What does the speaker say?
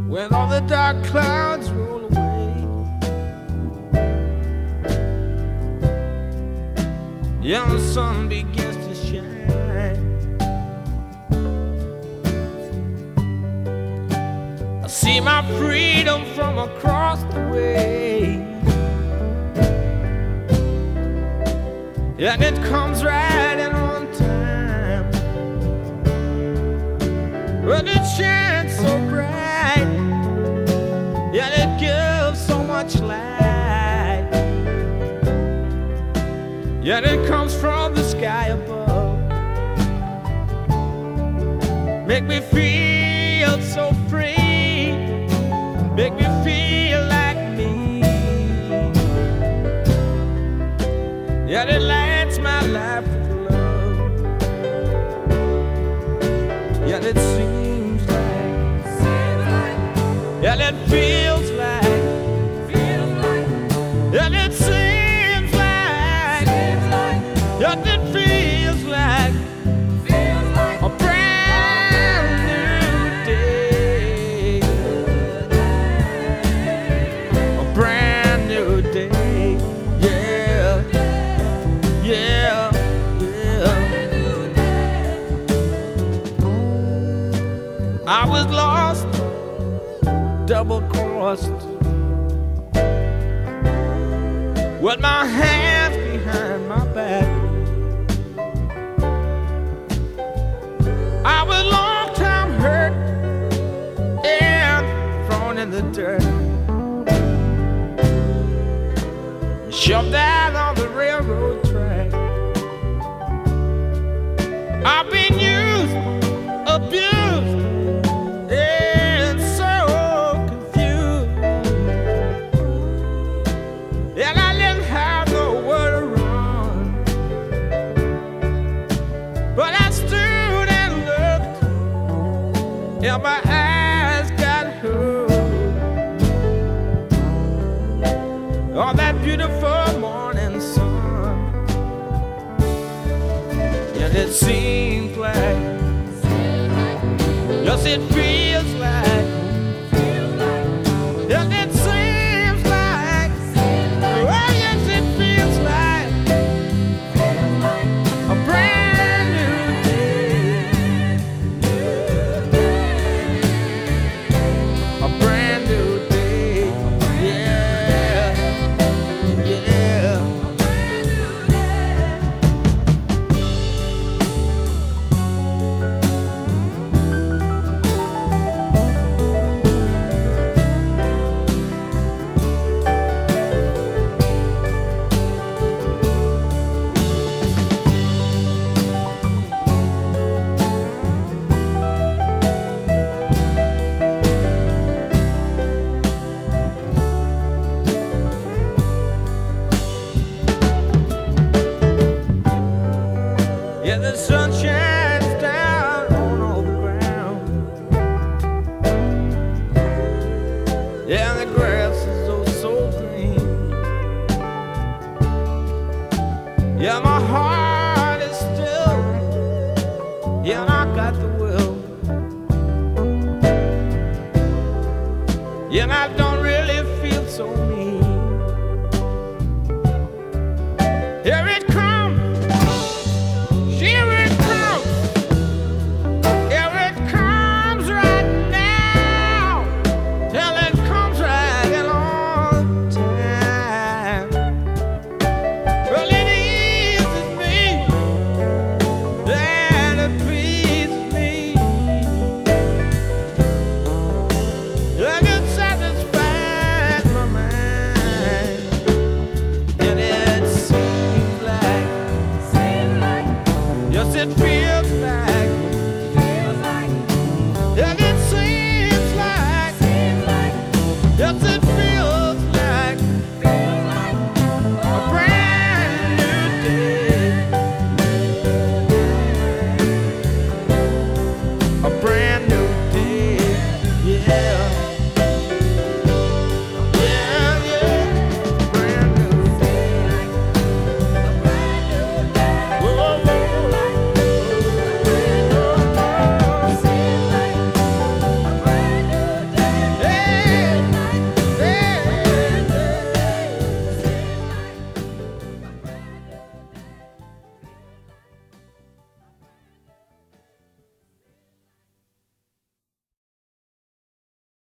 when all the dark clouds roll away. Yeah, the sun begins to shine. I see my freedom from across the way, and it comes right in on time. But it shines so bright, and it gives so much light, and it comes from the sky above. Make me feel so free, make me feel like me, and it lights my life with love, and it seems like, and it feels like, and it seems like, and it feels like a brand new day, a brand new day, yeah, yeah, yeah. I was lost, double-crossed, with my hands behind my back. I was long time hurt and thrown in the dirt, shoved out on the railroad track. I've been used, abused, and so confused, and I didn't have nowhere to run, but I stood and looked, and my eyes got hooked on that beautiful morning sun, and it seems like, yes, it feels like, and it seems like, oh yes, it feels like a brand new day, a brand new day, yeah, yeah. Yeah, the sun shines down on all the ground, yeah, the grass is oh so green, yeah, my heart is still, yeah, and I got the will, yeah, and I don't really feel so mean,